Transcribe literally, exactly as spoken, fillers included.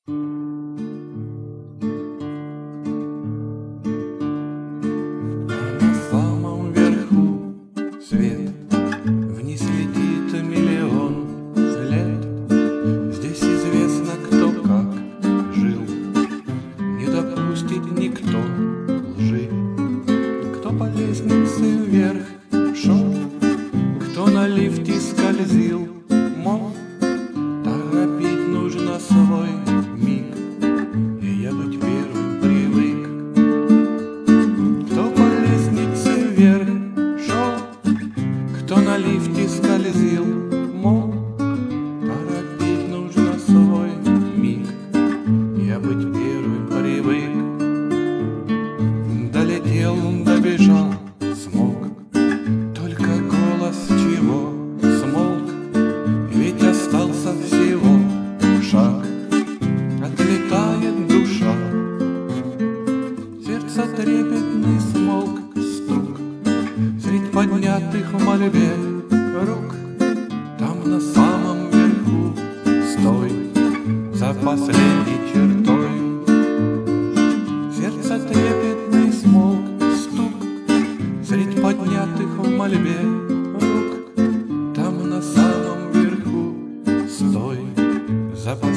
На самом верху свет, вниз летит миллион лет. Здесь известно, кто как жил, не допустит никто лжи. Кто по лестнице вверх шел, кто на лифте скользил, мол, торопить нужно свой миг, и я быть первым привык. Кто по лестнице вверх шел, кто на лифте скользил, мол, торопить нужно свой миг, я быть первым привык. Долетел, добежал, смог, только голос чего смолк, ведь остался всего шаг. Отлетает душа, сердце трепетный смолк стук, средь поднятых в мольбе рук. Там на самом верху стой, за последней чертой. Сердце трепетный смолк стук, средь поднятых в мольбе рук. Там на самом верху стой, за последней